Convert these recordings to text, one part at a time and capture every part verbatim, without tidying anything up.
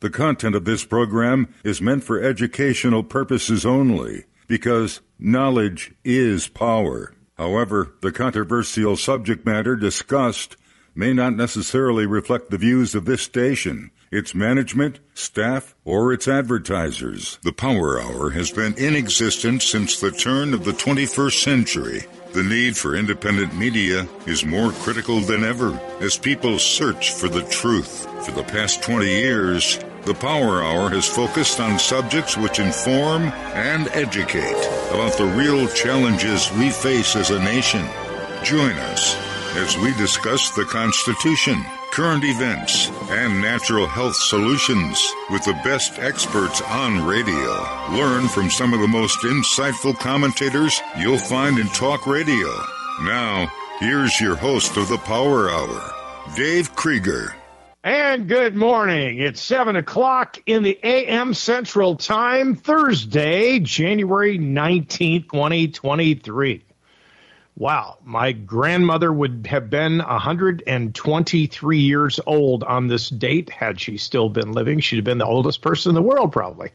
The content of this program is meant for educational purposes only, because knowledge is power. However, the controversial subject matter discussed may not necessarily reflect the views of this station, its management, staff, or its advertisers. The Power Hour has been in existence since the turn of the twenty-first century. The need for independent media is more critical than ever as people search for the truth. For the past twenty years, the Power Hour has focused on subjects which inform and educate about the real challenges we face as a nation. Join us as we discuss the Constitution, current events, and natural health solutions with the best experts on radio. Learn from some of the most insightful commentators you'll find in talk radio. Now, here's your host of the Power Hour, Dave Krieger. And good morning. It's seven o'clock in the A M Central Time, Thursday, January nineteenth, twenty twenty-three. Wow, my grandmother would have been one hundred twenty-three years old on this date had she still been living. She'd have been the oldest person in the world, probably.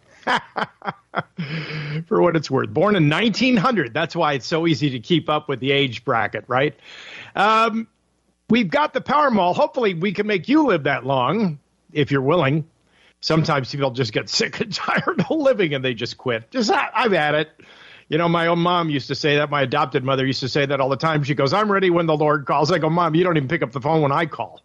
For what it's worth. Born in nineteen hundred. That's why it's so easy to keep up with the age bracket, right? Um, we've got the Power Mall. Hopefully we can make you live that long, if you're willing. Sometimes people just get sick and tired of living and they just quit. Just, I've had it. You know, my own mom used to say that. My adopted mother used to say that all the time. She goes, I'm ready when the Lord calls. I go, Mom, you don't even pick up the phone when I call.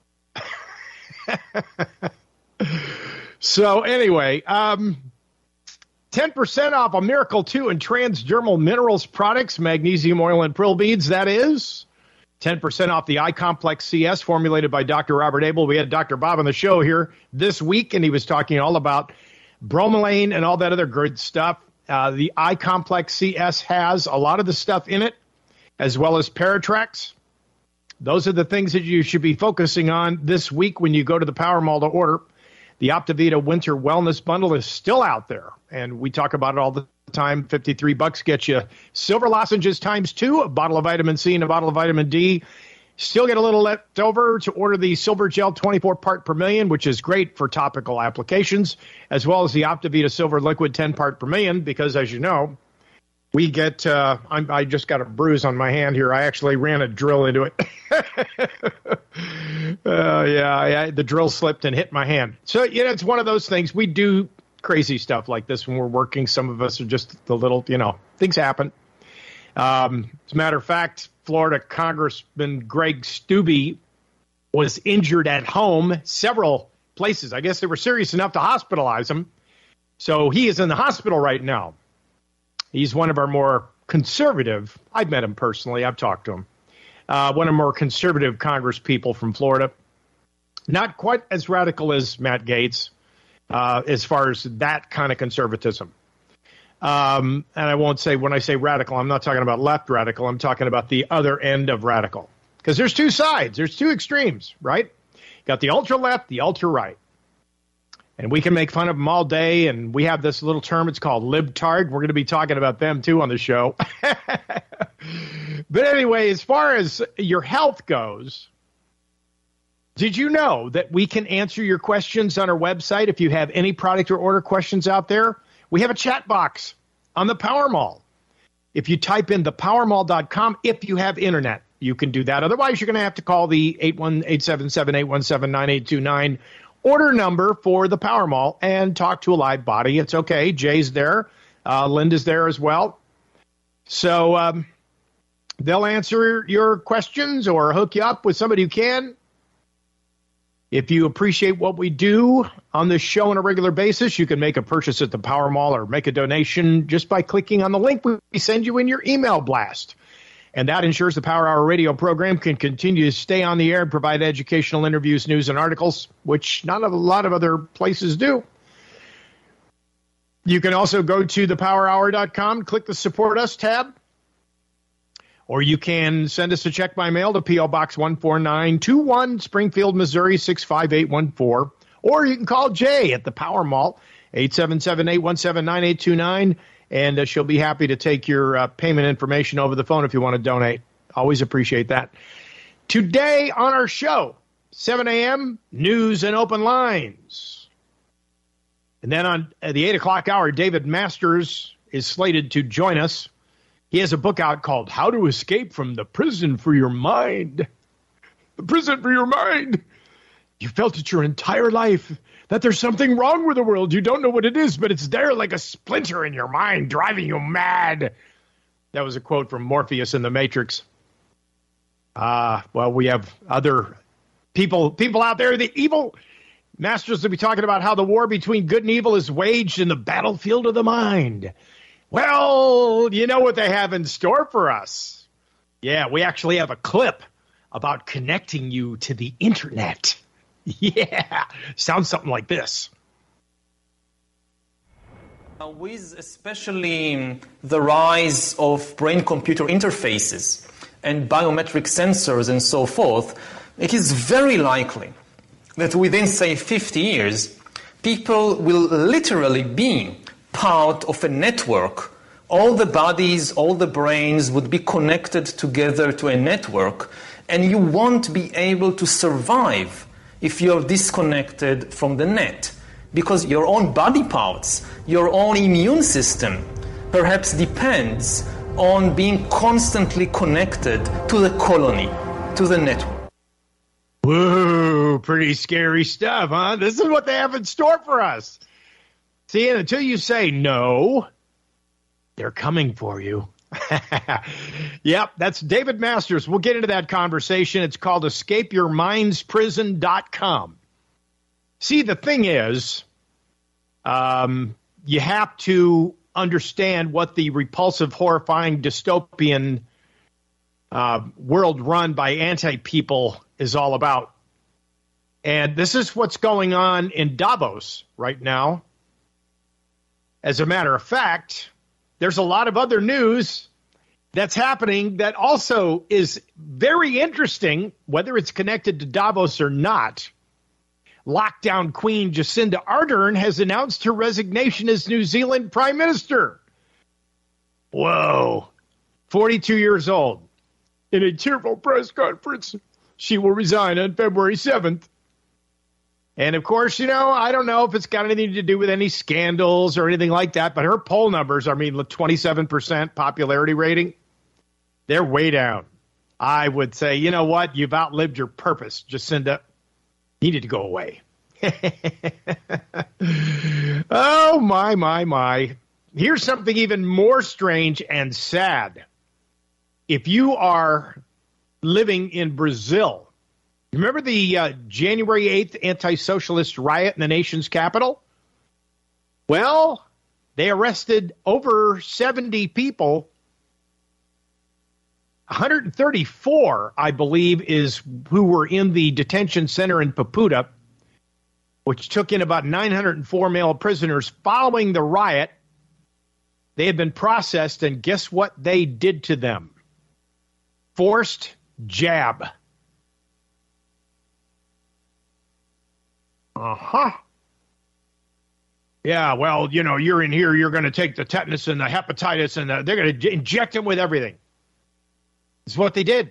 So anyway, um, ten percent off a Miracle two and Transdermal Minerals products, magnesium oil and prill beads, that is. ten percent off the I-Complex C S formulated by Doctor Robert Abel. We had Doctor Bob on the show here this week, and he was talking all about bromelain and all that other good stuff. Uh, the I-Complex C S has a lot of the stuff in it, as well as Paratrex. Those are the things that you should be focusing on this week when you go to the Power Mall to order. The Optivita Winter Wellness Bundle is still out there, and we talk about it all the time. fifty-three bucks gets you silver lozenges times two, a bottle of vitamin C and a bottle of vitamin D. Still get a little left over to order the Silver Gel twenty-four part per million, which is great for topical applications, as well as the Optivita Silver Liquid ten part per million, because, as you know, we get, uh, I'm, I just got a bruise on my hand here. I actually ran a drill into it. uh, yeah, I, the drill slipped and hit my hand. So, you know, it's one of those things. We do crazy stuff like this when we're working. Some of us are just the little, you know, things happen. Um, as a matter of fact, Florida Congressman Greg Steube was injured at home, several places. I guess they were serious enough to hospitalize him. So he is in the hospital right now. He's one of our more conservative, I've met him personally, I've talked to him, uh, one of our more conservative Congress people from Florida. Not quite as radical as Matt Gaetz, uh, as far as that kind of conservatism. Um, and I won't say, when I say radical, I'm not talking about left radical. I'm talking about the other end of radical. Because there's two sides. There's two extremes, right? You got the ultra left, the ultra right. And we can make fun of them all day. And we have this little term. It's called libtard. We're going to be talking about them, too, on the show. But anyway, as far as your health goes, did you know that we can answer your questions on our website? If you have any product or order questions out there, we have a chat box on the Power Mall. If you type in the power mall dot com, if you have internet, you can do that. Otherwise, you're going to have to call the eight one eight seven seven, eight one seven, nine eight two nine order number for the Power Mall and talk to a live body. It's okay. Jay's there. Uh, Linda's there as well. So um, they'll answer your questions or hook you up with somebody who can. If you appreciate what we do on this show on a regular basis, you can make a purchase at the Power Mall or make a donation just by clicking on the link we send you in your email blast. And that ensures the Power Hour radio program can continue to stay on the air and provide educational interviews, news, and articles, which not a lot of other places do. You can also go to the power hour dot com, click the Support Us tab. Or you can send us a check by mail to P O. Box one four nine two one, Springfield, Missouri, six five eight one four. Or you can call Jay at the Power Mall, eight seven seven, eight one seven, nine eight two nine, and uh, she'll be happy to take your uh, payment information over the phone if you want to donate. Always appreciate that. Today on our show, seven a.m., news and open lines. And then on the eight o'clock hour, David Masters is slated to join us. He has a book out called How to Escape from the Prison for Your Mind. The prison for your mind. You felt it your entire life that there's something wrong with the world. You don't know what it is, but it's there like a splinter in your mind, driving you mad. That was a quote from Morpheus in The Matrix. Ah, uh, well, we have other people, people out there, the evil Masters will be talking about how the war between good and evil is waged in the battlefield of the mind. Well, you know what they have in store for us. Yeah, we actually have a clip about connecting you to the internet. Yeah, sounds something like this. Uh, with especially the rise of brain-computer interfaces and biometric sensors and so forth, it is very likely that within, say, fifty years, people will literally be part of a network. All the bodies, all the brains would be connected together to a network, and you won't be able to survive if you're disconnected from the net, because your own body parts, your own immune system, perhaps depends on being constantly connected to the colony, to the network. Whoa, pretty scary stuff, huh? This is what they have in store for us. See, and until you say no, they're coming for you. Yep, that's David Masters. We'll get into that conversation. It's called escape your minds prison dot com. See, the thing is, um, you have to understand what the repulsive, horrifying, dystopian uh, world run by anti-people is all about. And this is what's going on in Davos right now. As a matter of fact, there's a lot of other news that's happening that also is very interesting, whether it's connected to Davos or not. Lockdown Queen Jacinda Ardern has announced her resignation as New Zealand Prime Minister. Whoa. forty-two years old. In a tearful press conference, she will resign on February seventh. And, of course, you know, I don't know if it's got anything to do with any scandals or anything like that, but her poll numbers, I mean, twenty-seven percent popularity rating, they're way down. I would say, you know what? You've outlived your purpose, Jacinda. You need to go away. Oh, my, my, my. Here's something even more strange and sad. If you are living in Brazil, remember the uh, January eighth anti-socialist riot in the nation's capital? Well, they arrested over seventy people. one hundred thirty-four, I believe, is who were in the detention center in Papuda, which took in about nine hundred four male prisoners following the riot. They had been processed, and guess what they did to them? Forced jab. Uh-huh. Yeah, well, you know, you're in here, you're going to take the tetanus and the hepatitis, and the, they're going to inject them with everything. It's what they did.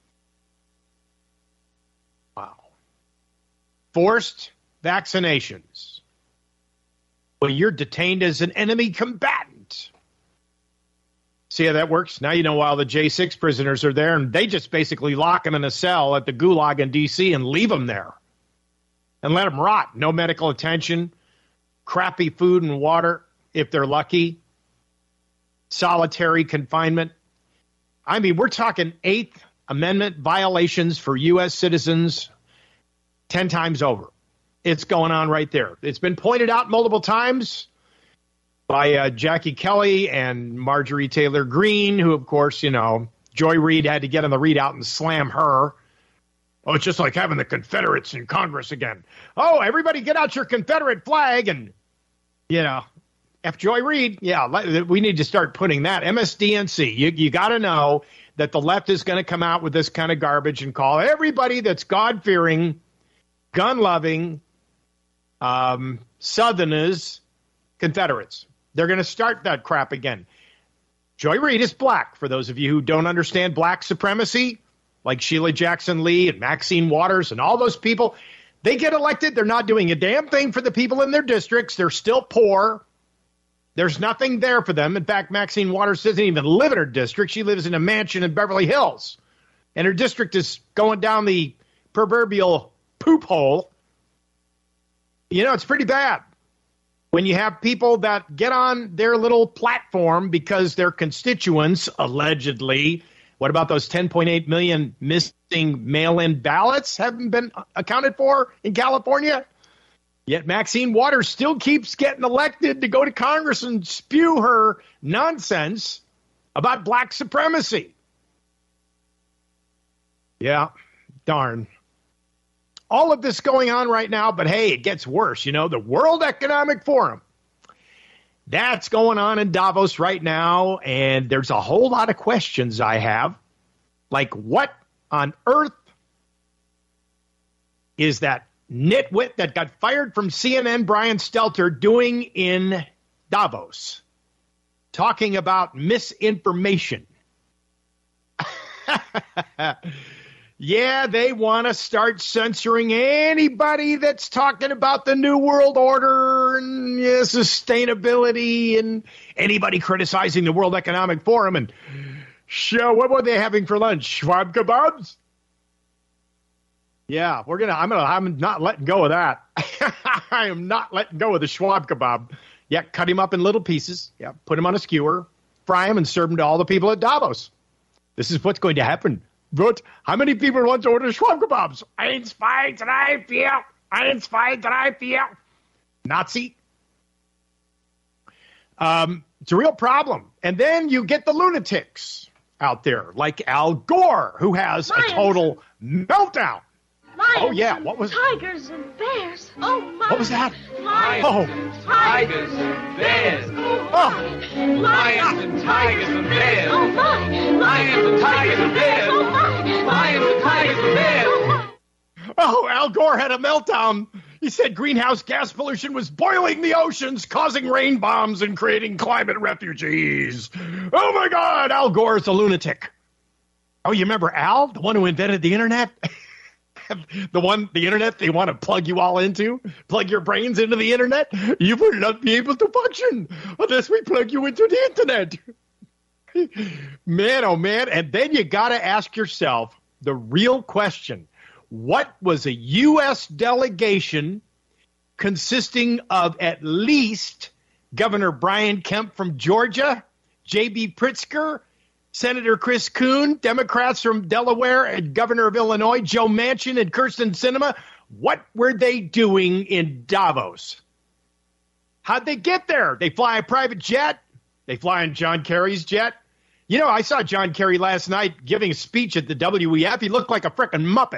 Wow. Forced vaccinations. Well, you're detained as an enemy combatant. See how that works? Now you know why all the J six prisoners are there, and they just basically lock them in a cell at the Gulag in D C and leave them there. And let them rot. No medical attention, crappy food and water, if they're lucky, solitary confinement. I mean, we're talking Eighth Amendment violations for U S citizens ten times over. It's going on right there. It's been pointed out multiple times by uh, Jackie Kelly and Marjorie Taylor Greene, who, of course, you know, Joy Reid had to get on the readout and slam her. Oh, it's just like having the Confederates in Congress again. Oh, everybody get out your Confederate flag and, you know, F. Joy Reid. Yeah, we need to start putting that. M S D N C, you, you got to know that the left is going to come out with this kind of garbage and call everybody that's God-fearing, gun-loving, um, Southerners Confederates. They're going to start that crap again. Joy Reid is black. For those of you who don't understand black supremacy, like Sheila Jackson Lee and Maxine Waters and all those people, They get elected. They're not doing a damn thing for the people in their districts. They're still poor. There's nothing there for them. In fact, Maxine Waters doesn't even live in her district. She lives in a mansion in Beverly Hills. And her district is going down the proverbial poop hole. You know, it's pretty bad when you have people that get on their little platform because their constituents, allegedly, what about those ten point eight million missing mail-in ballots haven't been accounted for in California? Yet Maxine Waters still keeps getting elected to go to Congress and spew her nonsense about black supremacy. Yeah, darn. All of this going on right now, but hey, it gets worse. You know, the World Economic Forum, that's going on in Davos right now, and there's a whole lot of questions I have. Like, what on earth is that nitwit that got fired from C N N, Brian Stelter, doing in Davos? Talking about misinformation. Yeah, they want to start censoring anybody that's talking about the New World Order and yeah, sustainability and anybody criticizing the World Economic Forum. And show, what were they having for lunch? Schwab kebabs? Yeah, we're gonna. I'm gonna. I'm not letting go of that. I am not letting go of the Schwab kebab. Yeah, cut him up in little pieces. Yeah, put him on a skewer, fry him, and serve him to all the people at Davos. This is what's going to happen. But how many people want to order Schwab kebabs? Eins, zwei, drei, vier. Eins, zwei, drei, vier. Nazi. Um, it's a real problem. And then you get the lunatics out there, like Al Gore, who has Lions. a total meltdown. Lions oh, yeah. What was tigers and bears. Oh, my. What was that? Lions oh. and tigers and bears. Oh, my. Lions and tigers and bears. Oh, my. Lions and tigers and bears. Oh, my. Lions and tigers and bears. Oh, my. Oh, Al Gore had a meltdown. He said greenhouse gas pollution was boiling the oceans, causing rain bombs and creating climate refugees. Oh, my God. Al Gore is a lunatic. Oh, you remember Al, the one who invented the internet? The one, the internet they want to plug you all into, plug your brains into the internet. You will not be able to function unless we plug you into the internet. Man, oh man. And then you got to ask yourself the real question. What was a U S delegation consisting of at least Governor Brian Kemp from Georgia, J B Pritzker, Senator Chris Coon, Democrats from Delaware, and Governor of Illinois, Joe Manchin and Kirsten Sinema. What were they doing in Davos? How'd they get there? They fly a private jet? They fly in John Kerry's jet? You know, I saw John Kerry last night giving a speech at the W E F. He looked like a frickin' Muppet.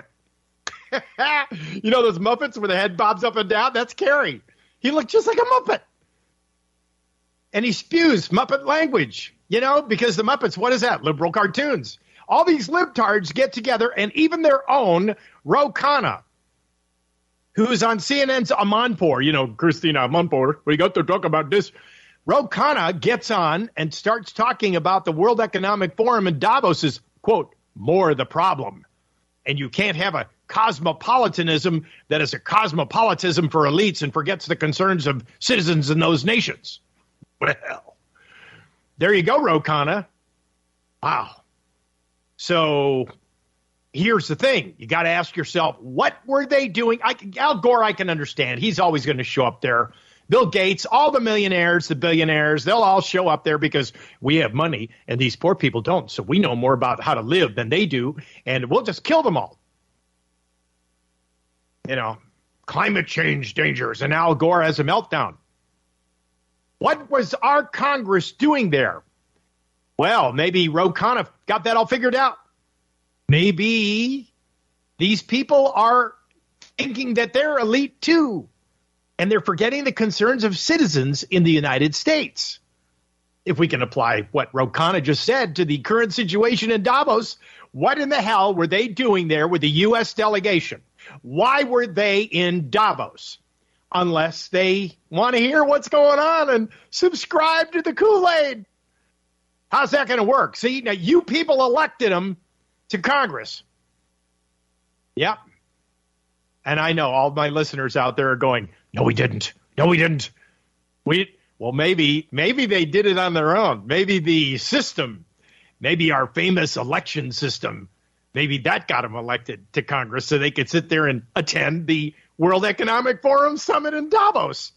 You know those Muppets where the head bobs up and down? That's Kerry. He looked just like a Muppet. And he spews Muppet language. You know, because the Muppets, what is that? Liberal cartoons. All these libtards get together, and even their own Ro Khanna, who's on C N N's Amanpour, you know, Christina Amanpour, we got to talk about this. Ro Khanna gets on and starts talking about the World Economic Forum, and Davos is, quote, more the problem. And you can't have a cosmopolitanism that is a cosmopolitanism for elites and forgets the concerns of citizens in those nations. Well, there you go, Ro Khanna. Wow. So here's the thing. You got to ask yourself, what were they doing? I, Al Gore, I can understand. He's always going to show up there. Bill Gates, all the millionaires, the billionaires, they'll all show up there because we have money and these poor people don't. So we know more about how to live than they do, and we'll just kill them all. You know, climate change dangers, and Al Gore has a meltdown. What was our Congress doing there? Well, maybe Ro Khanna got that all figured out. Maybe these people are thinking that they're elite too, and they're forgetting the concerns of citizens in the United States. If we can apply what Ro Khanna just said to the current situation in Davos, what in the hell were they doing there with the U S delegation? Why were they in Davos? Unless they want to hear what's going on and subscribe to the Kool-Aid. How's that going to work? See, now you people elected them to Congress. Yep. And I know all my listeners out there are going, no, we didn't. No, we didn't. We Well, maybe maybe they did it on their own. Maybe the system, maybe our famous election system, maybe that got them elected to Congress so they could sit there and attend the World Economic Forum Summit in Davos.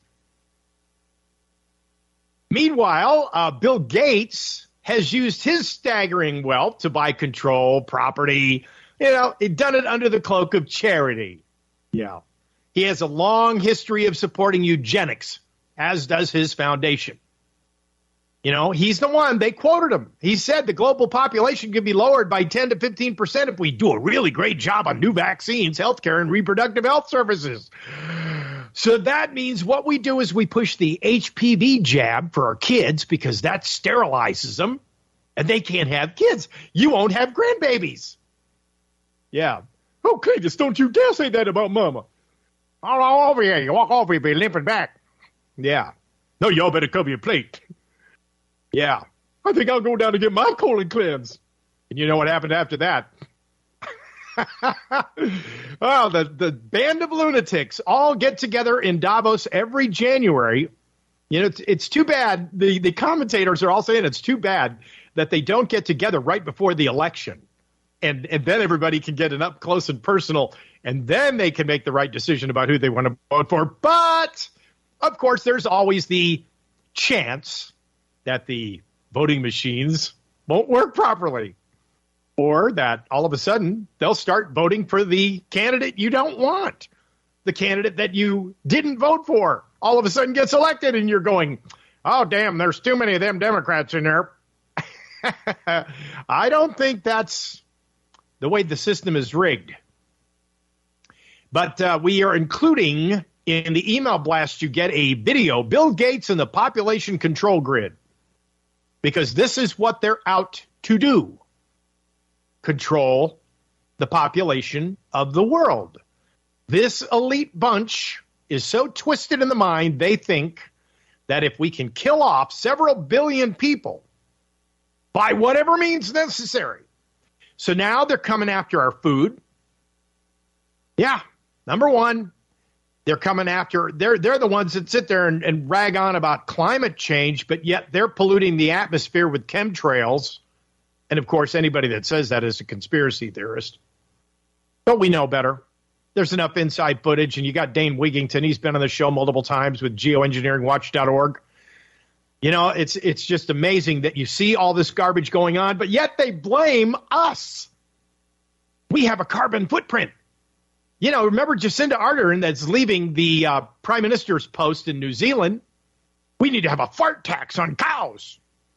Meanwhile, uh, Bill Gates has used his staggering wealth to buy control, property. You know, he'd done it under the cloak of charity. Yeah. He has a long history of supporting eugenics, as does his foundation. You know, he's the one, they quoted him. He said the global population could be lowered by ten to fifteen percent if we do a really great job on new vaccines, healthcare, and reproductive health services. So that means what we do is we push the H P V jab for our kids because that sterilizes them, and they can't have kids. You won't have grandbabies. Yeah. Okay, just don't you dare say that about mama. All over here. You walk over, you'll be limping back. Yeah. No, y'all better cover your plate. Yeah. I think I'll go down and get my colon cleansed. And you know what happened after that? Well, the, the band of lunatics all get together in Davos every January. You know, it's, it's too bad. The, the commentators are all saying it's too bad that they don't get together right before the election. And, and then everybody can get an up close and personal, and then they can make the right decision about who they want to vote for. But, of course, there's always the chance that the voting machines won't work properly, or that all of a sudden they'll start voting for the candidate you don't want, the candidate that you didn't vote for all of a sudden gets elected, and you're going, oh, damn, there's too many of them Democrats in there. I don't think that's the way the system is rigged. But uh, we are including in the email blast you get a video, Bill Gates and the population control grid, because this is what they're out to do. Control the population of the world. This elite bunch is so twisted in the mind, they think that if we can kill off several billion people by whatever means necessary. So now they're coming after our food. Yeah, number one, they're coming after, they're they're the ones that sit there and, and rag on about climate change, but yet they're polluting the atmosphere with chemtrails. And, of course, anybody that says that is a conspiracy theorist. But we know better. There's enough inside footage, and you got Dane Wigington. He's been on the show multiple times with geoengineering watch dot org. You know, it's it's just amazing that you see all this garbage going on, but yet they blame us. We have a carbon footprint. You know, remember Jacinda Ardern that's leaving the uh, Prime Minister's post in New Zealand? We need to have a fart tax on cows.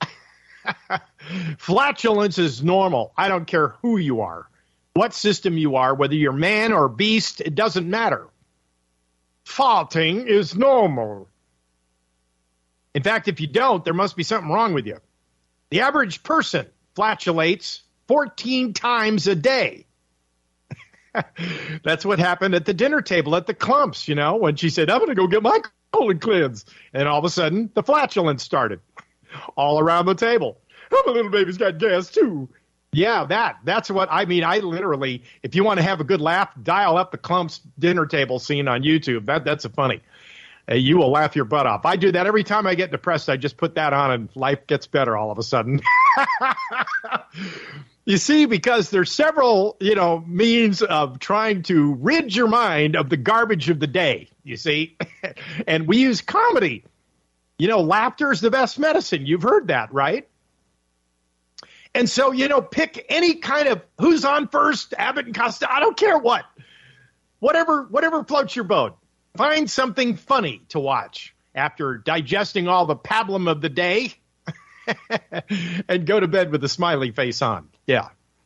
Flatulence is normal. I don't care who you are, what system you are, whether you're man or beast, it doesn't matter. Farting is normal. In fact, if you don't, there must be something wrong with you. The average person flatulates fourteen times a day. That's what happened at the dinner table at the Clumps, you know, when she said, I'm going to go get my colon cleanse. And all of a sudden, the flatulence started all around the table. Oh, my little baby's got gas, too. Yeah, that. That's what I mean. I literally, if you want to have a good laugh, dial up the Clumps dinner table scene on YouTube. That That's a funny. Uh, you will laugh your butt off. I do that every time I get depressed. I just put that on and life gets better all of a sudden. You see, because there's several, you know, means of trying to rid your mind of the garbage of the day, you see. And we use comedy. You know, laughter is the best medicine. You've heard that, right? And so, you know, pick any kind of who's on first, Abbott and Costello. I don't care what. Whatever, whatever floats your boat. Find something funny to watch after digesting all the pablum of the day and go to bed with a smiley face on. Yeah.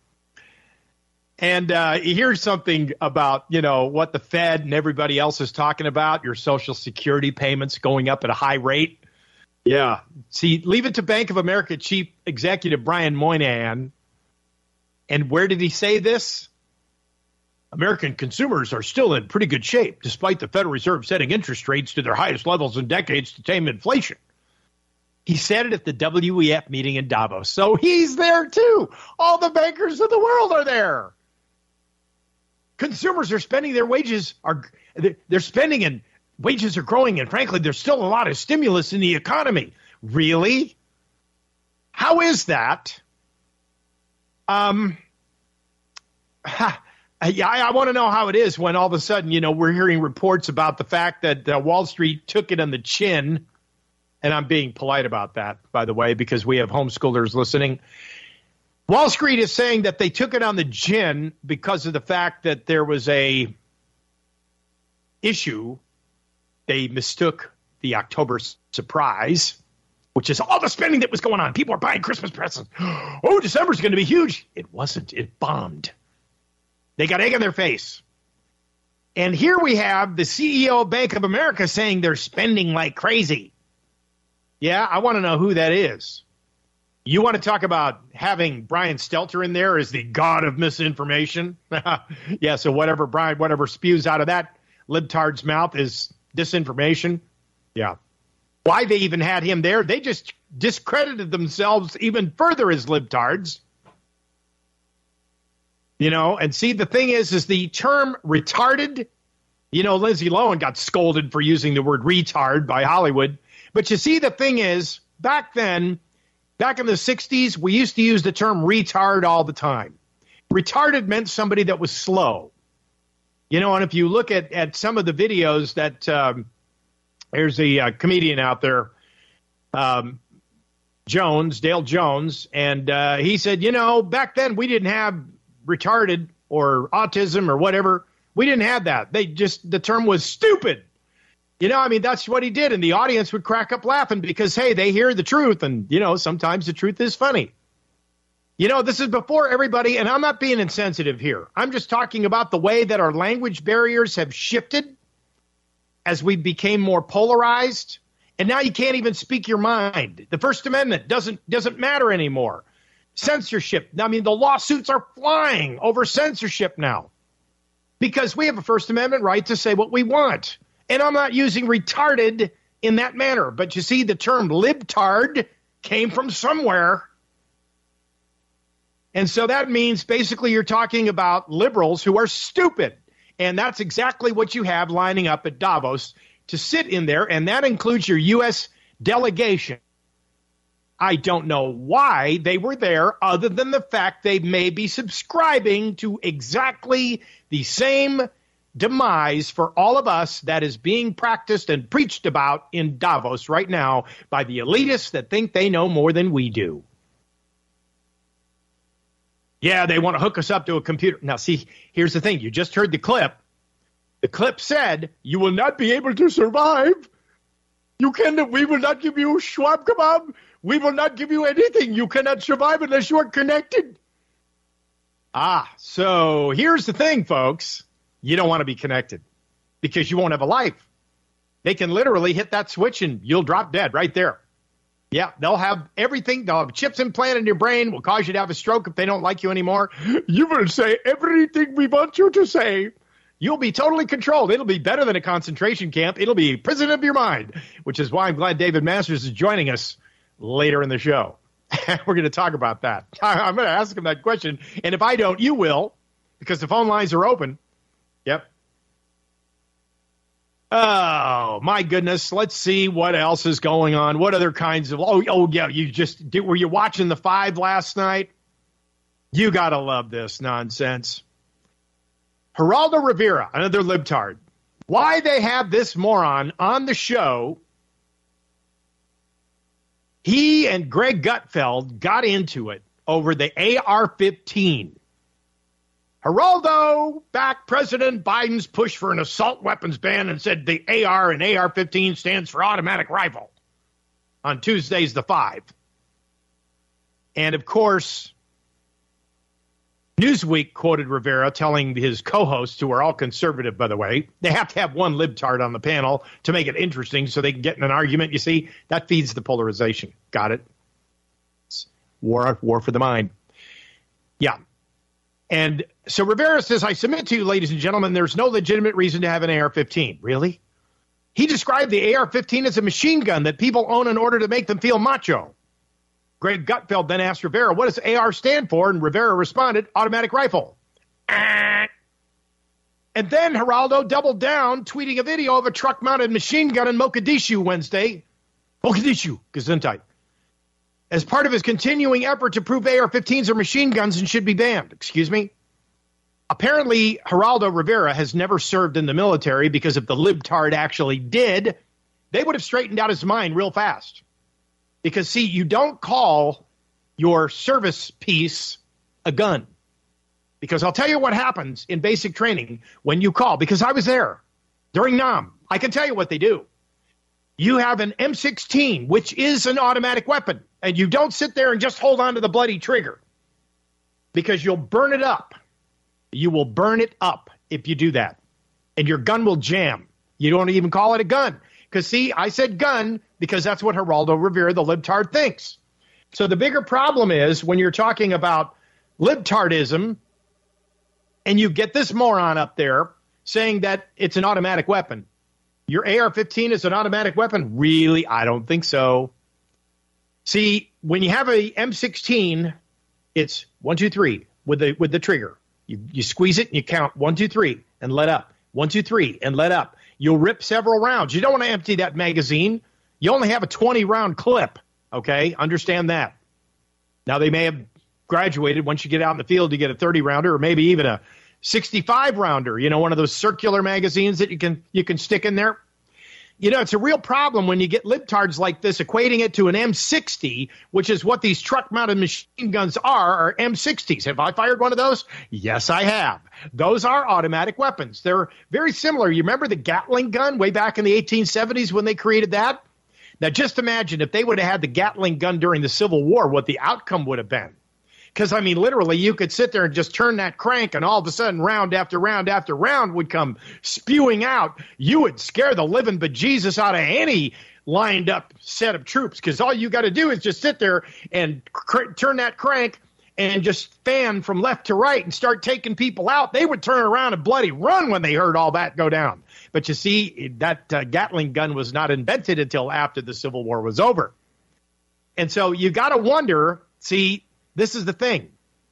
And uh, here's something about, you know, what the Fed and everybody else is talking about, your Social Security payments going up at a high rate. Yeah. See, leave it to Bank of America Chief Executive Brian Moynihan. And where did he say this? American consumers are still in pretty good shape, despite the Federal Reserve setting interest rates to their highest levels in decades to tame inflation. He said it at the W E F meeting in Davos. So he's there, too. All the bankers of the world are there. Consumers are spending, their wages are, they're spending and wages are growing. And frankly, there's still a lot of stimulus in the economy. Really? How is that? Um, ha, yeah, I, I want to know how it is when all of a sudden, you know, we're hearing reports about the fact that uh, Wall Street took it on the chin. And I'm being polite about that, by the way, because we have homeschoolers listening. Wall Street is saying that they took it on the chin because of the fact that there was a issue. They mistook the October surprise, which is all the spending that was going on. People are buying Christmas presents. Oh, December's going to be huge. It wasn't. It bombed. They got egg in their face. And here we have the C E O of Bank of America saying they're spending like crazy. Yeah, I want to know who that is. You want to talk about having Brian Stelter in there as the god of misinformation? Yeah, so whatever Brian, whatever spews out of that libtard's mouth is disinformation. Yeah. Why they even had him there? They just discredited themselves even further as libtards. You know, and see, the thing is, is the term retarded, you know, Lindsay Lohan got scolded for using the word retard by Hollywood. But you see, the thing is, back then, back in the sixties, we used to use the term retard all the time. Retarded meant somebody that was slow. You know, and if you look at, at some of the videos that, um, there's a uh, comedian out there, um, Jones, Dale Jones, and uh, he said, you know, back then we didn't have retarded or autism or whatever. We didn't have that. They just, the term was stupid. You know, I mean, that's what he did. And the audience would crack up laughing because, hey, they hear the truth. And, you know, sometimes the truth is funny. You know, this is before everybody, and I'm not being insensitive here. I'm just talking about the way that our language barriers have shifted as we became more polarized. And now you can't even speak your mind. The First Amendment doesn't doesn't matter anymore. Censorship. I mean, the lawsuits are flying over censorship now because we have a First Amendment right to say what we want. And I'm not using retarded in that manner. But you see, the term libtard came from somewhere. And so that means basically you're talking about liberals who are stupid. And that's exactly what you have lining up at Davos to sit in there. And that includes your U S delegation. I don't know why they were there other than the fact they may be subscribing to exactly the same demise for all of us that is being practiced and preached about in Davos right now by the elitists that think they know more than we do. Yeah, they want to hook us up to a computer. Now, see, here's the thing. You just heard the clip. The clip said, you will not be able to survive. You can, we will not give you Schwab kebab. We will not give you anything. You cannot survive unless you are connected. Ah, so here's the thing, folks. You don't want to be connected because you won't have a life. They can literally hit that switch and you'll drop dead right there. Yeah, they'll have everything. They'll have chips implanted in your brain, will cause you to have a stroke if they don't like you anymore. You will say everything we want you to say. You'll be totally controlled. It'll be better than a concentration camp. It'll be prison of your mind, which is why I'm glad David Masters is joining us later in the show. We're going to talk about that. I'm going to ask him that question. And if I don't, you will, because the phone lines are open. Yep. Oh, my goodness. Let's see what else is going on. What other kinds of, oh, oh yeah, you just, did, were you watching The Five last night? You got to love this nonsense. Geraldo Rivera, another libtard. Why they have this moron on the show, he and Greg Gutfeld got into it over the A R fifteen. Geraldo backed President Biden's push for an assault weapons ban and said the A R and A R fifteen stands for automatic rifle on Tuesday's The Five. And, of course, Newsweek quoted Rivera telling his co-hosts, who are all conservative, by the way, they have to have one libtard on the panel to make it interesting so they can get in an argument. You see, that feeds the polarization. Got it? It's war, war for the mind. Yeah. And so Rivera says, I submit to you, ladies and gentlemen, there's no legitimate reason to have an A R fifteen. Really? He described the A R fifteen as a machine gun that people own in order to make them feel macho. Greg Gutfeld then asked Rivera, what does A R stand for? And Rivera responded, automatic rifle. And then Geraldo doubled down, tweeting a video of a truck-mounted machine gun in Mogadishu Wednesday. Mogadishu, Gesundheit. As part of his continuing effort to prove A R fifteens are machine guns and should be banned. Excuse me? Apparently, Geraldo Rivera has never served in the military because if the libtard actually did, they would have straightened out his mind real fast. Because, see, you don't call your service piece a gun. Because I'll tell you what happens in basic training when you call, because I was there during NAM. I can tell you what they do. You have an M sixteen, which is an automatic weapon, and you don't sit there and just hold on to the bloody trigger because you'll burn it up. You will burn it up if you do that, and your gun will jam. You don't even call it a gun because, see, I said gun because that's what Geraldo Rivera, the libtard, thinks. So the bigger problem is when you're talking about libtardism, and you get this moron up there saying that it's an automatic weapon. Your A R fifteen is an automatic weapon? Really? I don't think so. See, when you have a M sixteen, it's one, two, three with the with the trigger. You, you squeeze it and you count one, two, three, and let up. One, two, three, and let up. You'll rip several rounds. You don't want to empty that magazine. You only have a twenty-round clip, okay? Understand that. Now, they may have graduated. Once you get out in the field, you get a thirty-rounder or maybe even a sixty-five-rounder, you know, one of those circular magazines that you can you can stick in there. You know, it's a real problem when you get libtards like this equating it to an M sixty, which is what these truck-mounted machine guns are, are M sixties. Have I fired one of those? Yes, I have. Those are automatic weapons. They're very similar. You remember the Gatling gun way back in the eighteen seventies when they created that? Now, just imagine if they would have had the Gatling gun during the Civil War, what the outcome would have been. Because, I mean, literally, you could sit there and just turn that crank, and all of a sudden, round after round after round would come spewing out. You would scare the living bejesus out of any lined-up set of troops, because all you got to do is just sit there and cr- turn that crank and just fan from left to right and start taking people out. They would turn around and bloody run when they heard all that go down. But you see, that uh, Gatling gun was not invented until after the Civil War was over. And so you got to wonder, see, this is the thing.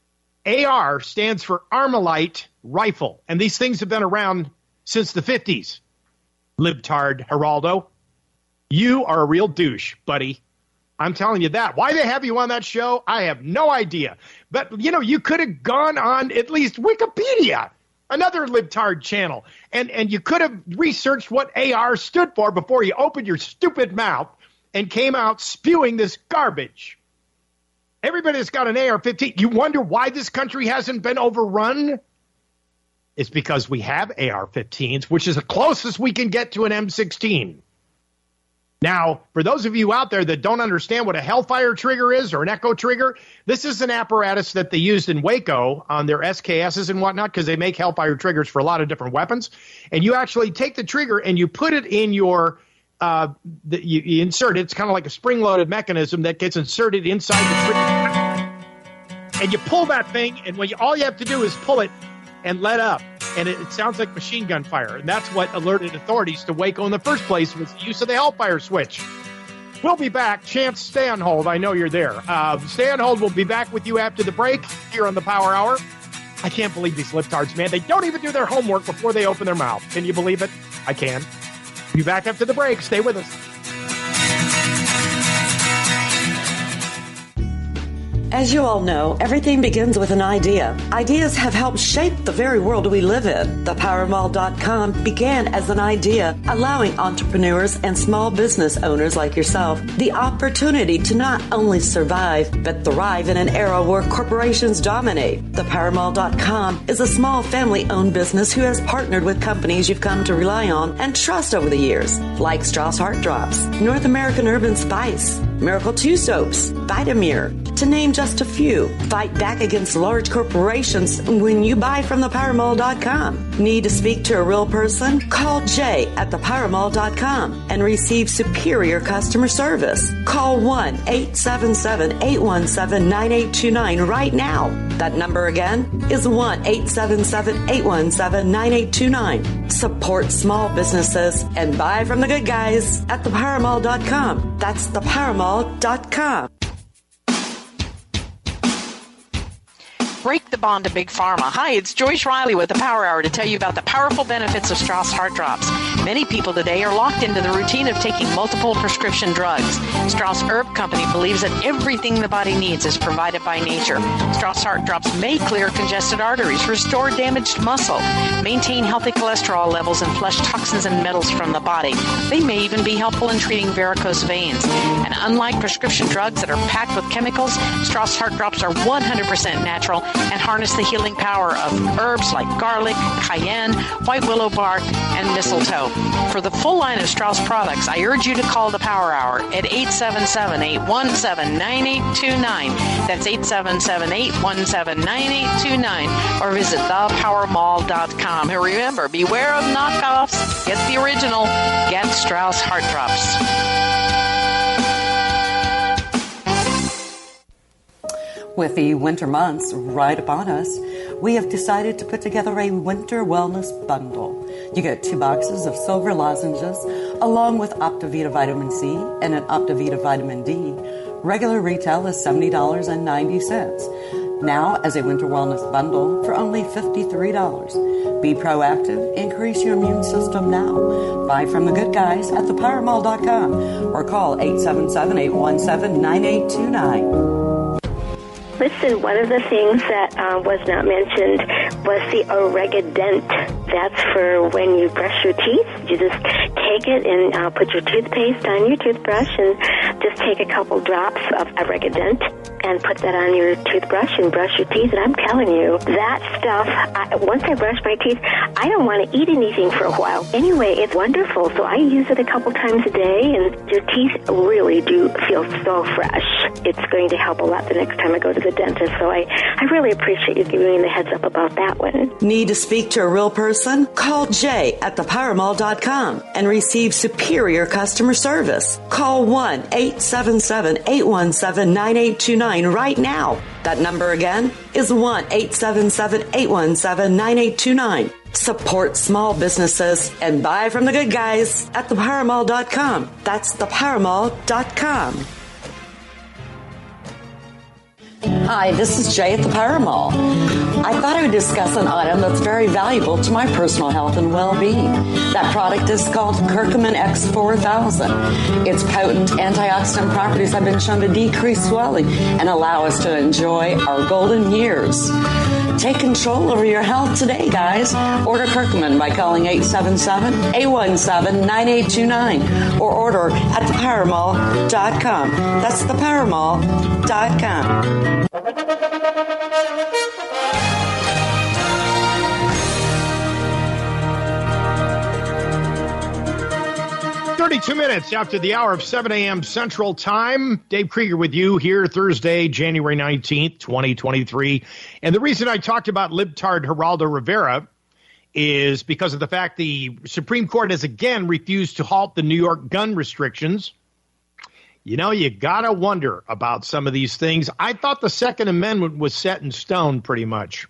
A R stands for Armalite Rifle, and these things have been around since the fifties. Libtard Geraldo, you are a real douche, buddy. I'm telling you that. Why they have you on that show, I have no idea. But, you know, you could have gone on at least Wikipedia, another libtard channel, and, and you could have researched what A R stood for before you opened your stupid mouth and came out spewing this garbage. Everybody that's got an A R fifteen, you wonder why this country hasn't been overrun? It's because we have A R fifteens, which is the closest we can get to an M sixteen. Now, for those of you out there that don't understand what a Hellfire trigger is or an Echo trigger, this is an apparatus that they used in Waco on their S K Ss and whatnot, because they make Hellfire triggers for a lot of different weapons. And you actually take the trigger and you put it in your Uh, the, you, you insert it. It's kind of like a spring-loaded mechanism that gets inserted inside the trigger. And you pull that thing, and when you, all you have to do is pull it and let up. And it, it sounds like machine gun fire. And that's what alerted authorities to Waco in the first place, was the use of the Hellfire switch. We'll be back. Chance, stay on hold. I know you're there. Uh, stay on hold. We'll be back with you after the break here on the Power Hour. I can't believe these libtards, man. They don't even do their homework before they open their mouth. Can you believe it? I can. Be back after the break. Stay with us. As you all know, everything begins with an idea. Ideas have helped shape the very world we live in. The power mall dot com began as an idea, allowing entrepreneurs and small business owners like yourself the opportunity to not only survive, but thrive in an era where corporations dominate. The power mall dot com is a small family-owned business who has partnered with companies you've come to rely on and trust over the years, like Strauss Heart Drops, North American Urban Spice, Miracle two Soaps, Vitamir, to name just a few. Fight back against large corporations when you buy from the power mall dot com. Need to speak to a real person? Call Jay at the power mall dot com and receive superior customer service. Call one eight seven seven, eight one seven, nine eight two nine right now. That number again is one eight seven seven, eight one seven, nine eight two nine. Support small businesses and buy from the good guys at the power mall dot com. That's the power mall dot com. Break the bond to Big Pharma. Hi, it's Joyce Riley with the Power Hour to tell you about the powerful benefits of Strauss Heart Drops. Many people today are locked into the routine of taking multiple prescription drugs. Strauss Herb Company believes that everything the body needs is provided by nature. Strauss Heart Drops may clear congested arteries, restore damaged muscle, maintain healthy cholesterol levels, and flush toxins and metals from the body. They may even be helpful in treating varicose veins. And unlike prescription drugs that are packed with chemicals, Strauss Heart Drops are one hundred percent natural and harness the healing power of herbs like garlic, cayenne, white willow bark, and mistletoe. For the full line of Strauss products, I urge you to call the Power Hour at eight seven seven, eight one seven, nine eight two nine. That's eight seven seven, eight one seven, nine eight two nine. Or visit the power mall dot com. And remember, beware of knockoffs. Get the original. Get Strauss Heart Drops. With the winter months right upon us, we have decided to put together a winter wellness bundle. You get two boxes of silver lozenges along with Optavita Vitamin C and an Optavita Vitamin D. Regular retail is seventy dollars and ninety cents. Now, as a winter wellness bundle for only fifty-three dollars. Be proactive. Increase your immune system now. Buy from the good guys at the power mall dot com or call eight seven seven, eight one seven, nine eight two nine. Listen, one of the things that uh, was not mentioned was the Oregadent. That's for when you brush your teeth. You just take it and uh, put your toothpaste on your toothbrush and just take a couple drops of Oregadent and put that on your toothbrush and brush your teeth. And I'm telling you, that stuff, I, once I brush my teeth, I don't want to eat anything for a while. Anyway, it's wonderful. So I use it a couple times a day, and your teeth really do feel so fresh. It's going to help a lot the next time I go to the dentist. So I, I really appreciate you giving me the heads up about that one. Need to speak to a real person? Call Jay at the power mall dot com and receive superior customer service. Call one eight seven seven, eight one seven, nine eight two nine right now. That number again is one eight seven seven, eight one seven, nine eight two nine. Support small businesses and buy from the good guys at the power mall dot com. That's the power mall dot com. Hi, this is Jay at the Power Mall. I thought I would discuss an item that's very valuable to my personal health and well-being. That product is called Curcumin X four thousand. Its potent antioxidant properties have been shown to decrease swelling and allow us to enjoy our golden years. Take control over your health today, guys. Order Curcumin by calling eight seven seven, eight one seven, nine eight two nine or order at the power mall dot com. That's the power mall dot com. thirty-two minutes after the hour of seven a.m. Central Time. Dave Krieger with you here Thursday, January nineteenth, twenty twenty-three. And the reason I talked about libtard Geraldo Rivera is because of the fact the Supreme Court has again refused to halt the New York gun restrictions. You know, you got to wonder about some of these things. I thought the Second Amendment was set in stone pretty much.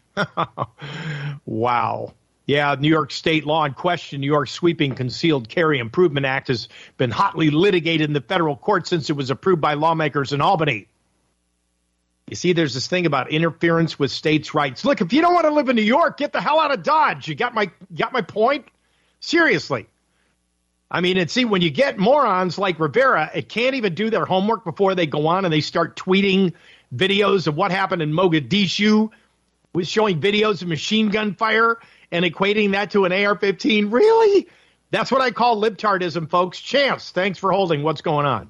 Wow. Yeah, New York state law in question, New York's sweeping Concealed Carry Improvement Act, has been hotly litigated in the federal court since it was approved by lawmakers in Albany. You see, there's this thing about interference with states' rights. Look, if you don't want to live in New York, get the hell out of Dodge. You got my got my point? Seriously. I mean, and see, when you get morons like Rivera, it can't even do their homework before they go on and they start tweeting videos of what happened in Mogadishu, with showing videos of machine gun fire and equating that to an A R fifteen. Really? That's what I call libtardism, folks. Chance, thanks for holding. What's going on?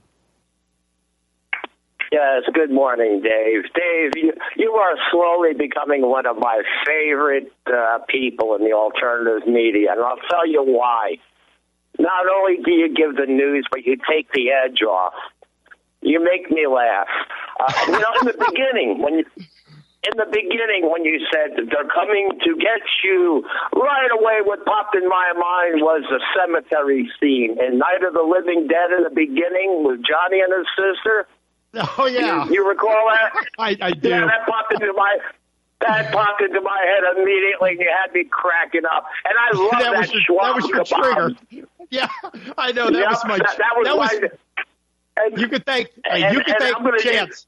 Yes, good morning, Dave. Dave, you, you are slowly becoming one of my favorite uh, people in the alternative media, and I'll tell you why. Not only do you give the news, but you take the edge off. You make me laugh. Uh, you know, in the beginning, when you, in the beginning, when you said that they're coming to get you, right away what popped in my mind was the cemetery scene in Night of the Living Dead in the beginning with Johnny and his sister. Oh, yeah. You, you recall that? I, I do. Yeah, that popped into my... That popped into my head immediately, and you had me cracking up. And I love that. that, Was your, Schwab that was your kebab. trigger. Yeah, I know. That yep, was my... That, that was, that was my... And, you could thank... and, you could thank gonna Chance. Get, uh,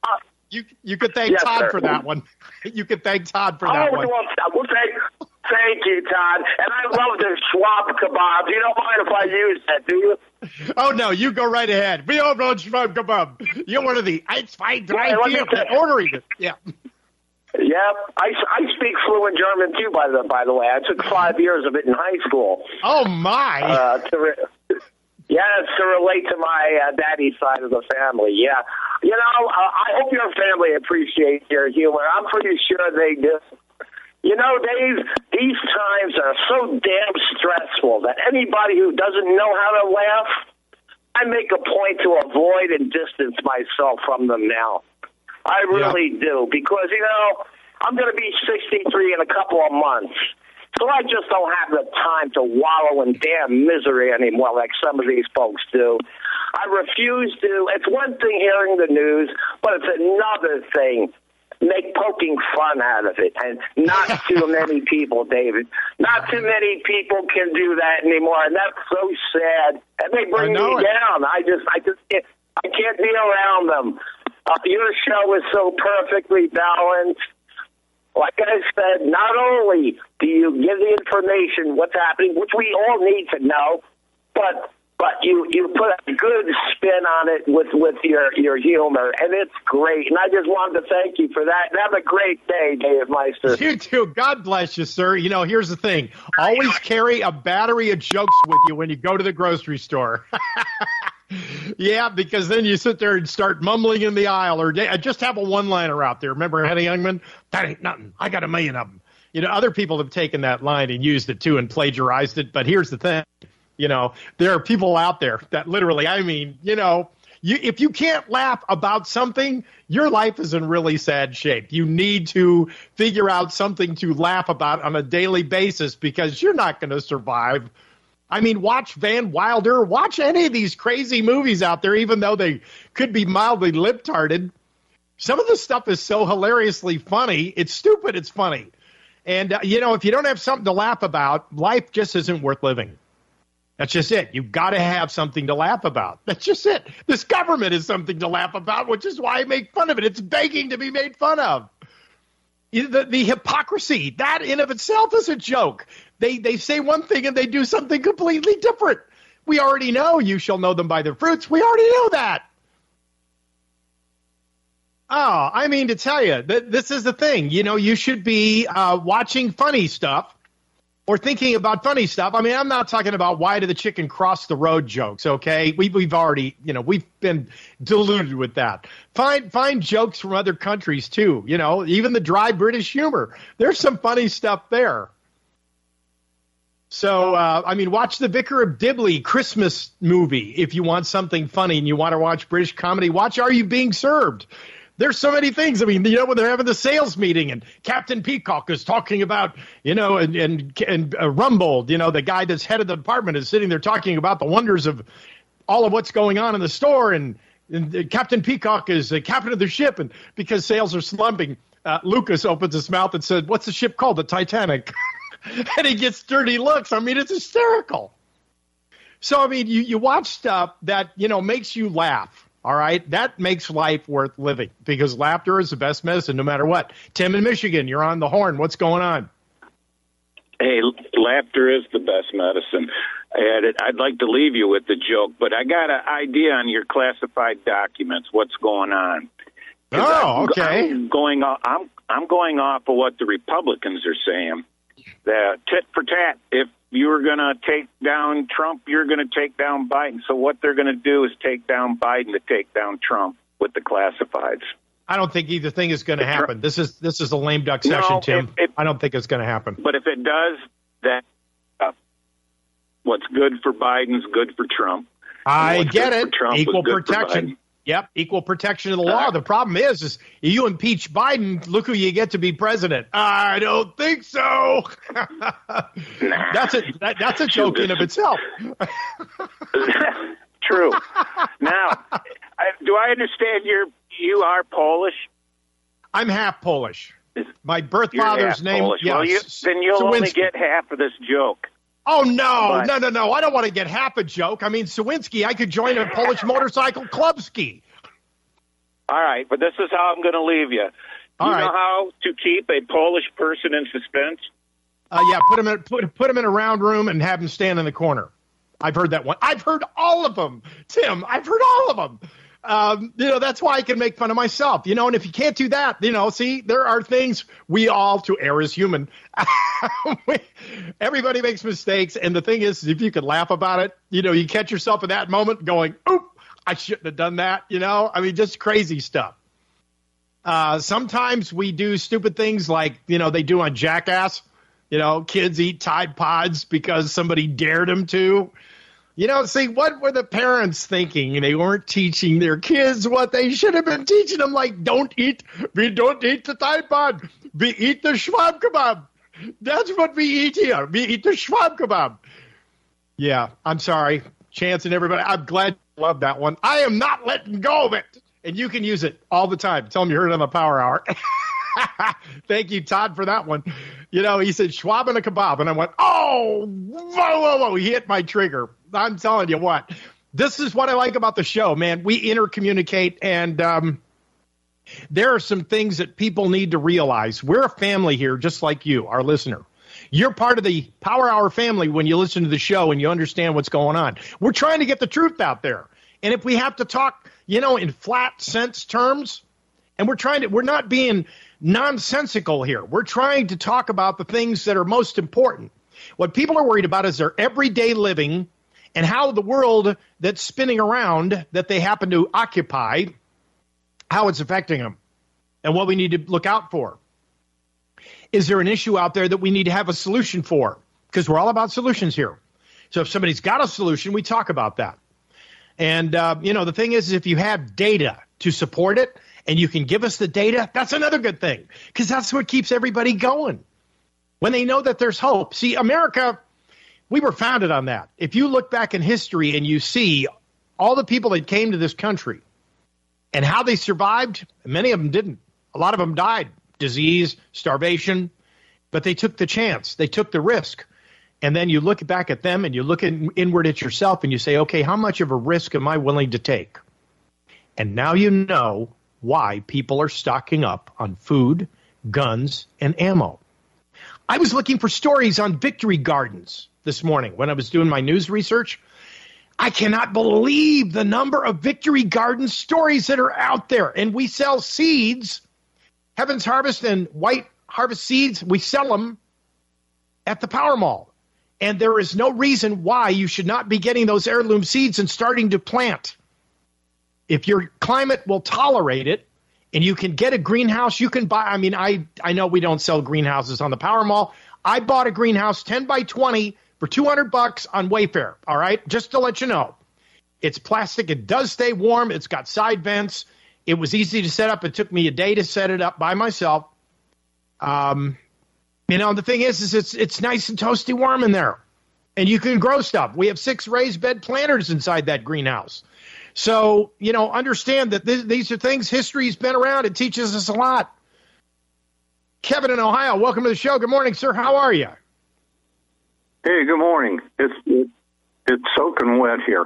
You you could thank Yes, Todd sir. for that one. You could thank Todd for Oh, that one. well, well thank, thank you, Todd. And I love the Schwab kebab. You don't mind if I use that, do you? Oh, no, you go right ahead. We all know Schwab kebab. You're one of the Eins, zwei, drei, Yeah, let me vier, tell- ordering it. Yeah. Yep, I, I speak fluent German too. By the by the way, I took five years of it in high school. Oh, my. Uh, to re- yes, to relate to my uh, daddy's side of the family. Yeah, you know, uh, I hope your family appreciates your humor. I'm pretty sure they do. You know, Dave, these times are so damn stressful that anybody who doesn't know how to laugh, I make a point to avoid and distance myself from them now. I really yeah. do, because, you know, I'm going to be sixty-three in a couple of months, so I just don't have the time to wallow in damn misery anymore like some of these folks do. I refuse to. It's one thing hearing the news, but it's another thing make poking fun out of it, and not too many people, David. Not too many people can do that anymore, and that's so sad. And they bring me it. down. I just, I just, can't, I can't be around them. Uh, your show is so perfectly balanced. Like I said, not only do you give the information what's happening, which we all need to know, but but you, you put a good spin on it with, with your, your humor, and it's great. And I just wanted to thank you for that. And have a great day, Dave Meister. You too. God bless you, sir. You know, here's the thing. Always carry a battery of jokes with you when you go to the grocery store. Yeah, because then you sit there and start mumbling in the aisle, or just have a one-liner out there. Remember Henny Youngman? That ain't nothing. I got a million of them. You know, other people have taken that line and used it too and plagiarized it. But here's the thing. You know, there are people out there that literally, I mean, you know, you, if you can't laugh about something, your life is in really sad shape. You need to figure out something to laugh about on a daily basis, because you're not going to survive. I mean, watch Van Wilder, watch any of these crazy movies out there, even though they could be mildly lip-tarded. Some of the stuff is so hilariously funny. It's stupid. It's funny. And, uh, you know, if you don't have something to laugh about, life just isn't worth living. That's just it. You've got to have something to laugh about. That's just it. This government is something to laugh about, which is why I make fun of it. It's begging to be made fun of. The, the hypocrisy, that in of itself is a joke. They they say one thing and they do something completely different. We already know you shall know them by their fruits. We already know that. Oh, I mean to tell you, th- this is the thing. You know, you should be uh, watching funny stuff or thinking about funny stuff. I mean, I'm not talking about why did the chicken cross the road jokes, okay? We, we've already, you know, we've been deluded with that. Find find jokes from other countries, too. You know, even the dry British humor. There's some funny stuff there. So, uh, I mean, watch the Vicar of Dibley Christmas movie if you want something funny and you want to watch British comedy. Watch Are You Being Served? There's so many things. I mean, you know, when they're having the sales meeting and Captain Peacock is talking about, you know, and and, and uh, Rumbold, you know, the guy that's head of the department is sitting there talking about the wonders of all of what's going on in the store. And, and uh, Captain Peacock is the captain of the ship. And because sales are slumping, uh, Lucas opens his mouth and said, "What's the ship called?" "The Titanic." And he gets dirty looks. I mean, it's hysterical. So, I mean, you, you watch stuff that, you know, makes you laugh. All right, that makes life worth living, because laughter is the best medicine no matter what. Tim in Michigan, you're on the horn. What's going on? Hey, laughter is the best medicine. And I'd like to leave you with the joke, but I got an idea on your classified documents. What's going on? Oh, I'm, okay. I'm going off. I'm I'm going off of what the Republicans are saying. The tit for tat. If you were going to take down Trump, you're going to take down Biden. So what they're going to do is take down Biden to take down Trump with the classifieds. I don't think either thing is going to happen. This is this is a lame duck session, no, Tim. It, it, I don't think it's going to happen. But if it does, that uh, what's good for Biden's good for Trump. I get it. Trump Equal protection. Yep, equal protection of the law. Uh, the problem is, is you impeach Biden, look who you get to be president. I don't think so. nah, that's a that, that's a joke in of itself. True. Now, I, do I understand you're you are Polish? I'm half Polish. My birth you're father's name. Polish. Yes, well, you, then you'll Sawinski. only get half of this joke. Oh, no, but, no, no, no. I don't want to get half a joke. I mean, Sawinski, I could join a Polish motorcycle club ski. All right, but this is how I'm going to leave you. All you right. know how to keep a Polish person in suspense? Uh, yeah, put him in put put him in a round room and have him stand in the corner. I've heard that one. I've heard all of them, Tim. I've heard all of them. Um, you know, that's why I can make fun of myself. You know, and if you can't do that, you know, see, there are things we all, to err is human. Everybody makes mistakes, and the thing is, if you can laugh about it, you know, you catch yourself in that moment going, "Oop, I shouldn't have done that." You know, I mean, just crazy stuff. Uh, sometimes we do stupid things like, you know, they do on Jackass. You know, kids eat Tide Pods because somebody dared them to. You know, see, what were the parents thinking? They weren't teaching their kids what they should have been teaching them, like, don't eat, we don't eat the Tide Pod. We eat the Schwab kebab. That's what we eat here. We eat the Schwab kebab. Yeah, I'm sorry. Chance and everybody, I'm glad you love that one. I am not letting go of it. And you can use it all the time. Tell them you heard it on the Power Hour. Thank you, Todd, for that one. You know, he said Schwab and a kebab. And I went, oh, whoa, whoa, whoa. He hit my trigger. I'm telling you what. This is what I like about the show, man. We intercommunicate, and um, there are some things that people need to realize. We're a family here, just like you, our listener. You're part of the Power Hour family when you listen to the show and you understand what's going on. We're trying to get the truth out there. And if we have to talk, you know, in flat sense terms, and we're trying to, we're not being nonsensical here. We're trying to talk about the things that are most important. What people are worried about is their everyday living and how the world that's spinning around that they happen to occupy, how it's affecting them, and what we need to look out for. Is there an issue out there that we need to have a solution for? Because we're all about solutions here. So if somebody's got a solution, we talk about that. And, uh, you know, the thing is, if you have data to support it and you can give us the data, that's another good thing, because that's what keeps everybody going. When they know that there's hope. See, America, we were founded on that. If you look back in history and you see all the people that came to this country and how they survived, many of them didn't. A lot of them died, disease, starvation, but they took the chance. They took the risk. And then you look back at them and you look in, inward at yourself and you say, okay, how much of a risk am I willing to take? And now you know why people are stocking up on food, guns, and ammo. I was looking for stories on victory gardens this morning when I was doing my news research. I cannot believe the number of victory garden stories that are out there. And we sell seeds, Heaven's Harvest and White Harvest seeds. We sell them at the Power Mall. And there is no reason why you should not be getting those heirloom seeds and starting to plant. If your climate will tolerate it and you can get a greenhouse, you can buy. I mean, I, I know we don't sell greenhouses on the Power Mall. I bought a greenhouse ten by twenty for two hundred bucks on Wayfair. All right. Just to let you know, it's plastic. It does stay warm. It's got side vents. It was easy to set up. It took me a day to set it up by myself. Um, You know, the thing is, is it's it's nice and toasty warm in there. And you can grow stuff. We have six raised bed planters inside that greenhouse. So, you know, understand that th- these are things, history's been around. It teaches us a lot. Kevin in Ohio, welcome to the show. Good morning, sir. How are you? Hey, good morning. It's it, it's soaking wet here.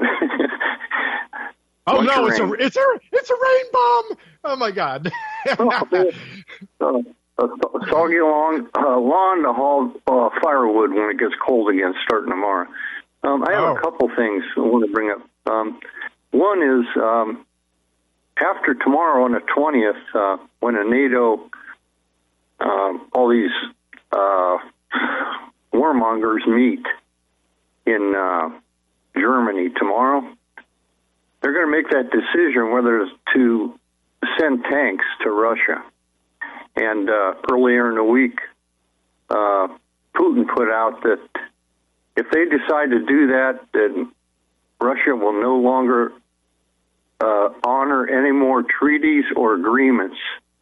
Oh, no, it's a, it's, a, it's a rain bomb. Oh, my God. uh, A soggy lawn, uh, lawn to haul uh, firewood when it gets cold again, starting tomorrow. Um, I have oh. a couple things I want to bring up. Um, one is um, after tomorrow on the twentieth, uh, when a NATO, um, all these uh, warmongers meet in uh, Germany tomorrow, they're going to make that decision whether to send tanks to Russia. And uh, earlier in the week, uh, Putin put out that if they decide to do that, then Russia will no longer uh, honor any more treaties or agreements.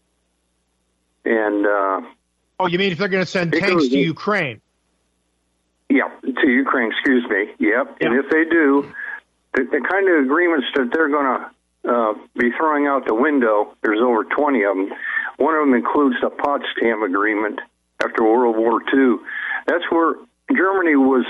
And uh, oh, you mean if they're going to send tanks to Ukraine? Yeah, to Ukraine, excuse me. Yep. Yeah. And if they do, the, the kind of agreements that they're going to uh, be throwing out the window, there's over twenty of them. One of them includes the Potsdam Agreement after World War Two. That's where Germany was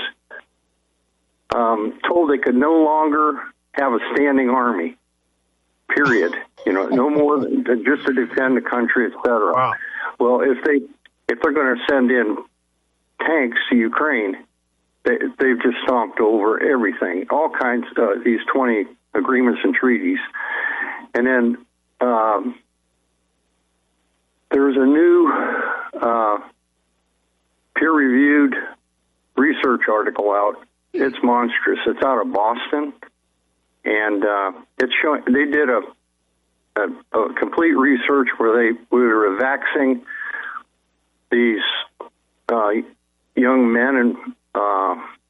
um, told they could no longer have a standing army, period. You know, no more than just to defend the country, et cetera. Wow. Well, if they if they're going to send in tanks to Ukraine, they, they've just stomped over everything, all kinds of uh, these twenty agreements and treaties. And then um, there's a new uh, peer-reviewed research article out. It's monstrous. It's out of Boston, and uh, it's showing they did a, a, a complete research where they were vaccinating these uh, young men and uh,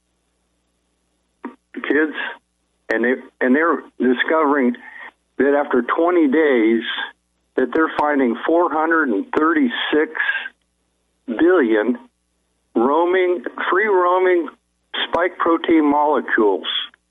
kids, and they and they're discovering that after twenty days, that they're finding four hundred thirty-six billion roaming, free roaming spike protein molecules.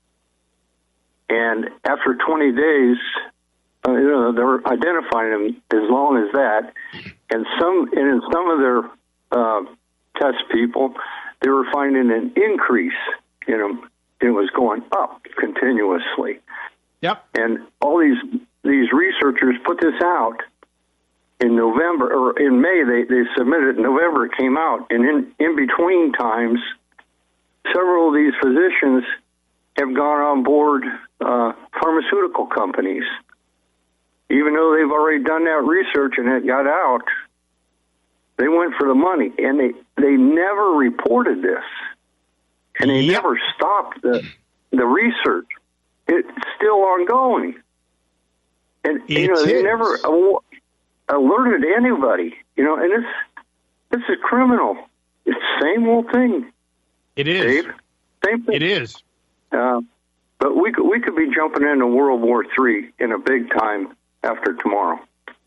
And after twenty days, uh, you know, they're identifying them as long as that. And some, and in some of their uh, test people, they were finding an increase in them. It was going up continuously. Yep. And all these these researchers put this out in November, or in May, they, they submitted it. In November, it came out. And in, in between times, several of these physicians have gone on board uh, pharmaceutical companies. Even though they've already done that research and it got out, they went for the money. And they, they never reported this. And they Yep. never stopped the, the research. It's still ongoing. And, It you know, they is. never al- alerted anybody. You know, and this, this is criminal. It's the same old thing. It is. Dave. Same thing. It is. Uh, but we could, we could be jumping into World War Three in a big time after tomorrow.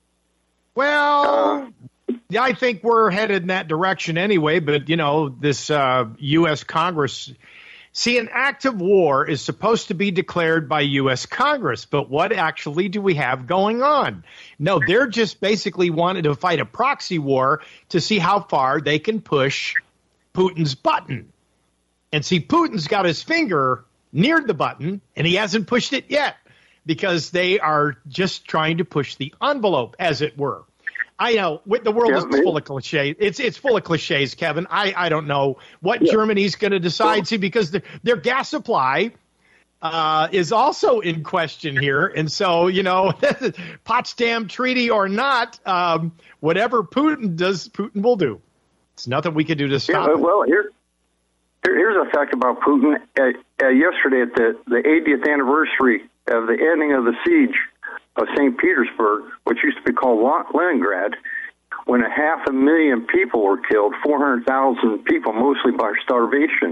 Well, Uh, yeah, I think we're headed in that direction anyway. But, you know, this uh, U S Congress, see, an act of war is supposed to be declared by U S Congress. But what actually do we have going on? No, they're just basically wanting to fight a proxy war to see how far they can push Putin's button. And see, Putin's got his finger near the button, and he hasn't pushed it yet because they are just trying to push the envelope, as it were. I know with the world Yeah, is man. full of cliches. It's it's full of cliches, Kevin. I, I don't know what yeah. Germany's going to decide. See, because the, their gas supply uh, is also in question here, and so you know, Potsdam Treaty or not, um, whatever Putin does, Putin will do. It's nothing we can do to stop yeah, it. well, here, here, here's a fact about Putin. Uh, uh, yesterday, at the, the eightieth anniversary of the ending of the siege of Saint Petersburg, which used to be called Leningrad, when a half a million people were killed, four hundred thousand people, mostly by starvation.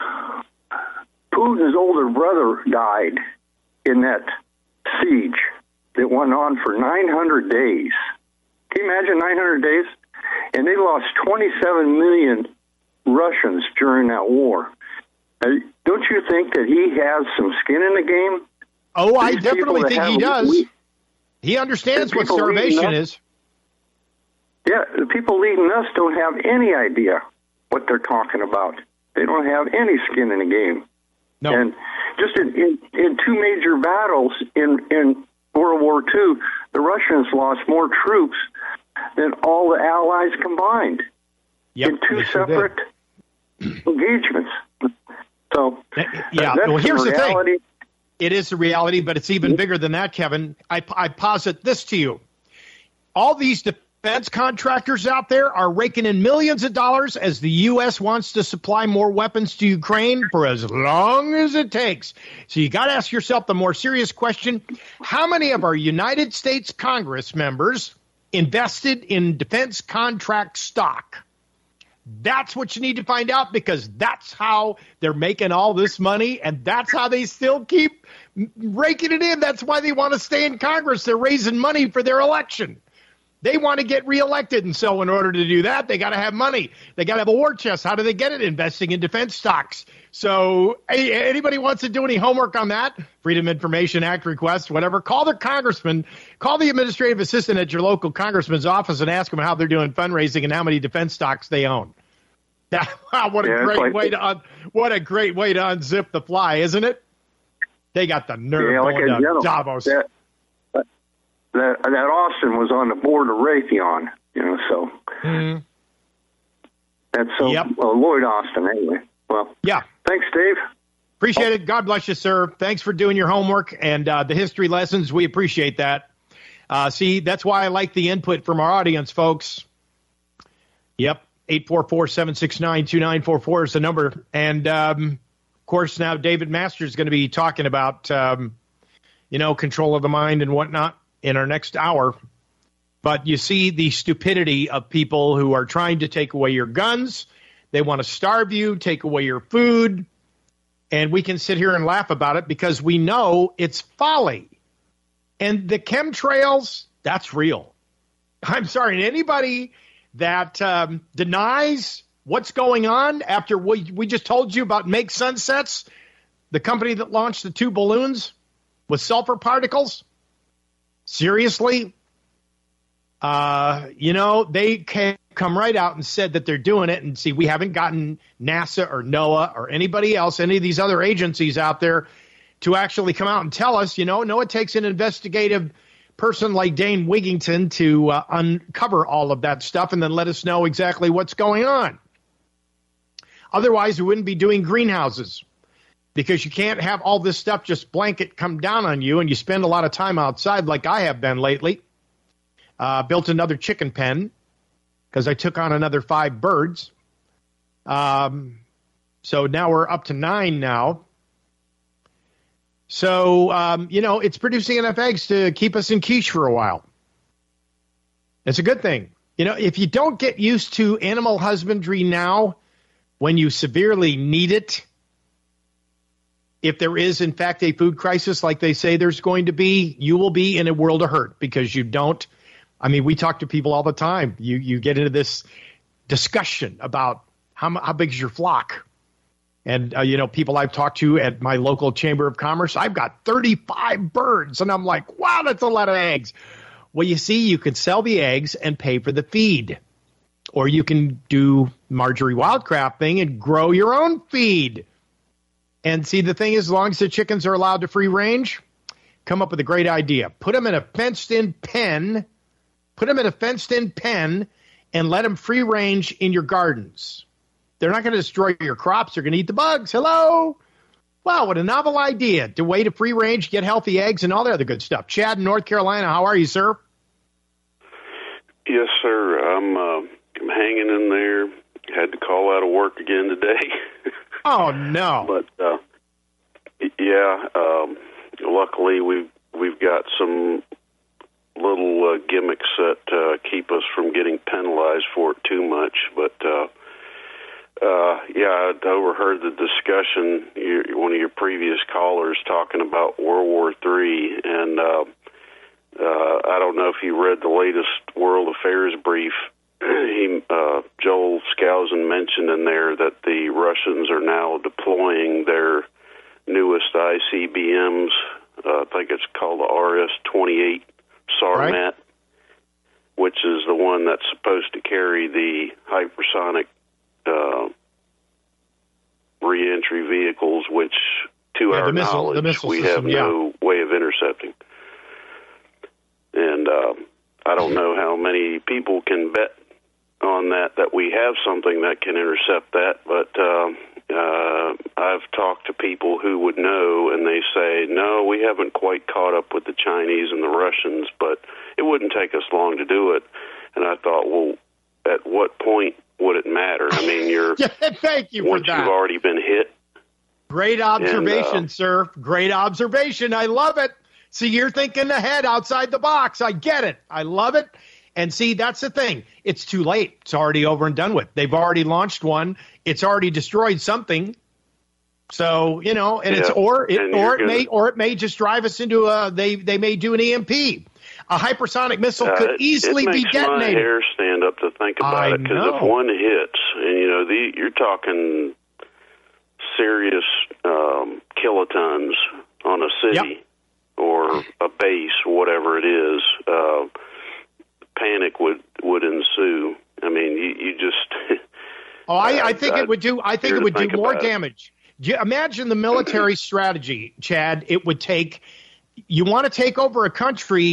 Putin's older brother died in that siege that went on for nine hundred days. Can you imagine nine hundred days? And they lost twenty-seven million Russians during that war. Uh, don't you think that he has some skin in the game? Oh, I These definitely people that think he have- does. we- He understands the what people starvation leading is. Yeah, the people leading us don't have any idea what they're talking about. They don't have any skin in the game. No. And just in, in, in two major battles in, in World War Two, the Russians lost more troops than all the Allies combined Yep, in two they sure did. separate engagements. So, Yeah, that's well, here's the thing. reality. It is a reality, but it's even bigger than that, Kevin. I, I posit this to you. All these defense contractors out there are raking in millions of dollars as the U S wants to supply more weapons to Ukraine for as long as it takes. So you got to ask yourself the more serious question, how many of our United States Congress members invested in defense contract stock? That's what you need to find out, because that's how they're making all this money, and that's how they still keep raking it in. That's why they want to stay in Congress. They're raising money for their election. They want to get reelected, and so in order to do that, they got to have money. They got to have a war chest. How do they get it? Investing in defense stocks. So hey, anybody wants to do any homework on that, Freedom Information Act request, whatever, call their congressman, call the administrative assistant at your local congressman's office and ask them how they're doing fundraising and how many defense stocks they own. Wow, what a Yeah, great like, way to un- what a great way to unzip the fly, isn't it? They got the nerve Yeah, like going a to general. Davos. That, the that that Austin was on the board of Raytheon, you know, so mm. that's so yep. uh, Lloyd Austin anyway. Well, yeah. Thanks, Dave. Appreciate it. God bless you, sir. Thanks for doing your homework and uh, the history lessons. We appreciate that. Uh, see, that's why I like the input from our audience, folks. Yep. eight four four, seven six nine, two nine four four is the number. And, um, of course, now David Masters is going to be talking about, um, you know, control of the mind and whatnot in our next hour. But you see the stupidity of people who are trying to take away your guns. They want to starve you, take away your food. And we can sit here and laugh about it because we know it's folly. And the chemtrails, that's real. I'm sorry, anybody that um, denies what's going on after we, we just told you about Make Sunsets, the company that launched the two balloons with sulfur particles, seriously? Uh, you know, they can come right out and said that they're doing it. And see, we haven't gotten NASA or NOAA or anybody else, any of these other agencies out there to actually come out and tell us, you know, no, it takes an investigative person like Dane Wigington to uh, uncover all of that stuff and then let us know exactly what's going on. Otherwise, we wouldn't be doing greenhouses because you can't have all this stuff just blanket come down on you and you spend a lot of time outside like I have been lately. Uh, built another chicken pen because I took on another five birds. Um, so now we're up to nine now. So, um, you know, it's producing enough eggs to keep us in quiche for a while. It's a good thing. You know, if you don't get used to animal husbandry now, when you severely need it, if there is, in fact, a food crisis like they say there's going to be, you will be in a world of hurt because you don't. I mean, we talk to people all the time. You you get into this discussion about how how big is your flock. And, uh, you know, people I've talked to at my local Chamber of Commerce, I've got thirty-five birds. And I'm like, wow, that's a lot of eggs. Well, you see, you can sell the eggs and pay for the feed. Or you can do Marjorie Wildcraft thing and grow your own feed. And see, the thing is, as long as the chickens are allowed to free range, come up with a great idea. Put them in a fenced-in pen. Put them in a fenced-in pen and let them free range in your gardens. They're not going to destroy your crops. They're going to eat the bugs. Hello? Wow, what a novel idea. To way to free range, get healthy eggs, and all the other good stuff. Chad in North Carolina, how are you, sir? Yes, sir. I'm, uh, I'm hanging in there. Had to call out of work again today. Oh, no. But, uh, yeah, um, luckily we've, we've got some little uh, gimmicks that uh, keep us from getting penalized for it too much. But, uh, uh, yeah, I overheard the discussion, your, one of your previous callers talking about World War Three, and uh, uh, I don't know if you read the latest World Affairs brief. he, uh, Joel Skousen mentioned in there that the Russians are now deploying their newest I C B Ms. Uh, I think it's called the R S twenty-eight Sarmat, right, which is the one that's supposed to carry the hypersonic uh, re-entry vehicles, which, to yeah, our missile, knowledge, we system, have no yeah. way of intercepting. And uh, I don't know how many people can bet on that, that we have something that can intercept that, but uh, uh, I've talked to people who would know, and they say, no, we haven't quite caught up with the Chinese and the Russians, but it wouldn't take us long to do it. And I thought, well, at what point would it matter? I mean, you're yeah, thank you once for that. You've already been hit. Great observation, and, uh, sir. Great observation. I love it. See, you're thinking ahead outside the box. I get it. I love it. And see, that's the thing. It's too late. It's already over and done with. They've already launched one. It's already destroyed something. So, you know, and yeah. it's or it or it gonna, may or it may just drive us into a they they may do an E M P. A hypersonic missile uh, could easily it, it be detonated. Makes my hair stand up to think about I it, because if one hits, and you know, the, you're talking serious um, kilotons on a city yep. or a base, whatever it is. Uh, panic would, would ensue. I mean, you, you just. oh, I, I think I, it would do. I think it would do more damage. You imagine the military strategy, Chad. It would take. You want to take over a country.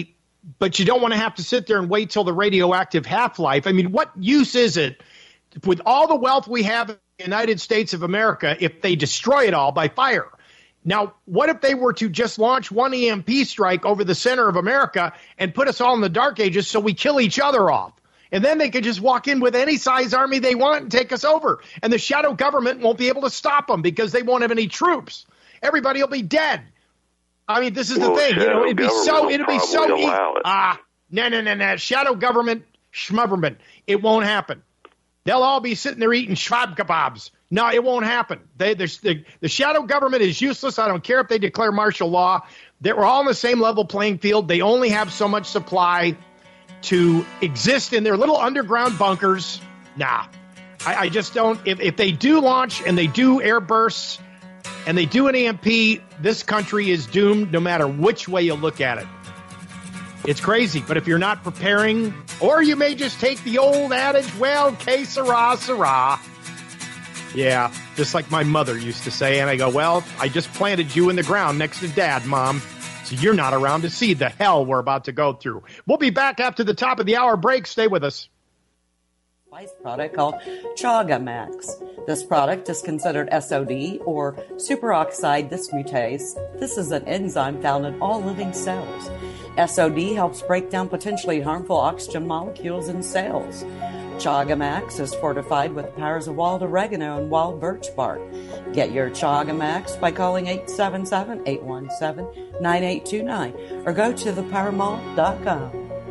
but you don't want to have to sit there and wait till the radioactive half-life. I mean, what use is it with all the wealth we have in the United States of America if they destroy it all by fire? Now, what if they were to just launch one E M P strike over the center of America and put us all in the dark ages so we kill each other off? And then they could just walk in with any size army they want and take us over. And the shadow government won't be able to stop them because they won't have any troops. Everybody will be dead. I mean, this is well, the thing. You know, it'd be so, it'd be so easy. Ah, no, no, no, no. Shadow government, schmubberman. It won't happen. They'll all be sitting there eating schwab kebabs. No, it won't happen. They, the, the shadow government is useless. I don't care if they declare martial law. They're all on the same level playing field. They only have so much supply to exist in their little underground bunkers. Nah, I, I just don't. If, if they do launch and they do air bursts and they do an E M P, this country is doomed no matter which way you look at it. It's crazy, but if you're not preparing, or you may just take the old adage, well, que sera, sera. Yeah, just like my mother used to say, and I go, well, I just planted you in the ground next to Dad, Mom, so you're not around to see the hell we're about to go through. We'll be back after the top of the hour break. Stay with us. Spice product called Chaga Max. This product is considered S O D, or superoxide dismutase. This is an enzyme found in all living cells. S O D helps break down potentially harmful oxygen molecules in cells. Chaga Max is fortified with the powers of wild oregano and wild birch bark. Get your Chaga Max by calling eight seven seven, eight one seven, nine eight two nine or go to the power mall dot com.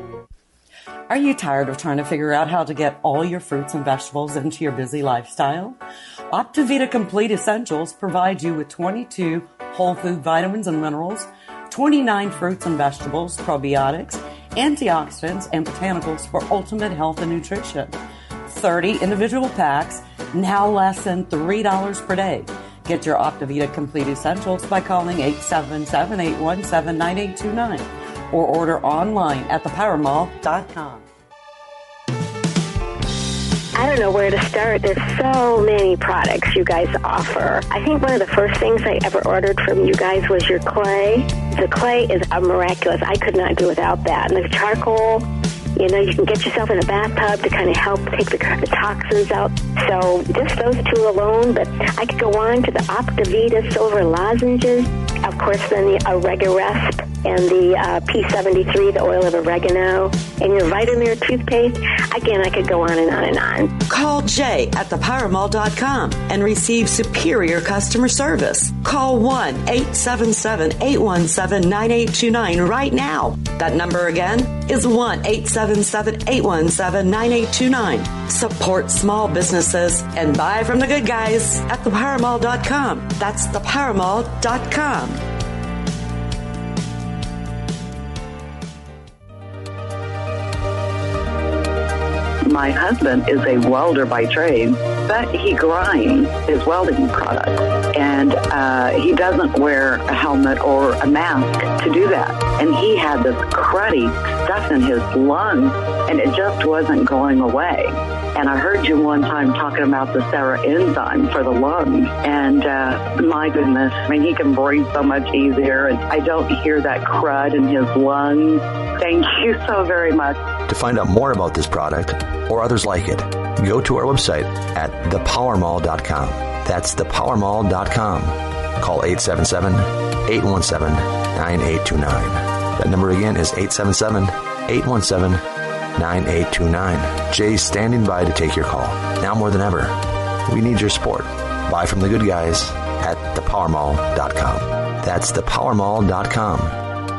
Are you tired of trying to figure out how to get all your fruits and vegetables into your busy lifestyle? Optivita Complete Essentials provides you with twenty-two whole food vitamins and minerals, twenty-nine fruits and vegetables, probiotics, antioxidants, and botanicals for ultimate health and nutrition. thirty individual packs, now less than three dollars per day. Get your Optivita Complete Essentials by calling eight seven seven, eight one seven, nine eight two nine or order online at the power mall dot com. I don't know where to start. There's so many products you guys offer. I think one of the first things I ever ordered from you guys was your clay. The clay is a miraculous. I could not do without that. And the charcoal, you know, you can get yourself in a bathtub to kind of help take the, the toxins out. So just those two alone, but I could go on to the Optivita Silver Lozenges. Of course, then the Oregaresp and the uh, P seventy-three, the oil of oregano, and your Vitamir toothpaste. Again, I could go on and on and on. Call Jay at the power mall dot com and receive superior customer service. Call one eight seven seven, eight one seven, nine eight two nine right now. That number again is one eight seven seven, eight one seven, nine eight two nine. Support small businesses and buy from the good guys at the power mall dot com. That's the power mall dot com. My husband is a welder by trade, but he grinds his welding products, and uh, he doesn't wear a helmet or a mask to do that. And he had this cruddy stuff in his lungs, and it just wasn't going away. And I heard you one time talking about the Sarah enzyme for the lungs, and uh, my goodness, I mean, he can breathe so much easier, and I don't hear that crud in his lungs. Thank you so very much. To find out more about this product or others like it, go to our website at the power mall dot com. That's the power mall dot com. Call eight seven seven, eight one seven, nine eight two nine. That number again is eight seven seven, eight one seven, nine eight two nine. Jay's standing by to take your call. Now more than ever, we need your support. Buy from the good guys at the power mall dot com. That's the power mall dot com.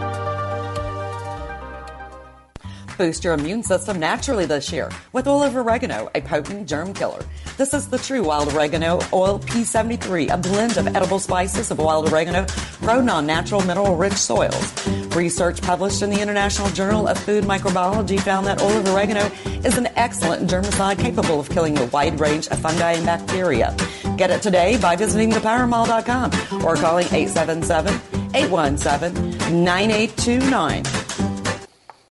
Boost your immune system naturally this year with oil of oregano, a potent germ killer. This is the true wild oregano oil P seventy-three, a blend of edible spices of wild oregano grown on natural mineral-rich soils. Research published in the International Journal of Food Microbiology found that oil of oregano is an excellent germicide capable of killing a wide range of fungi and bacteria. Get it today by visiting the power mall dot com or calling eight seven seven, eight one seven, nine eight two nine.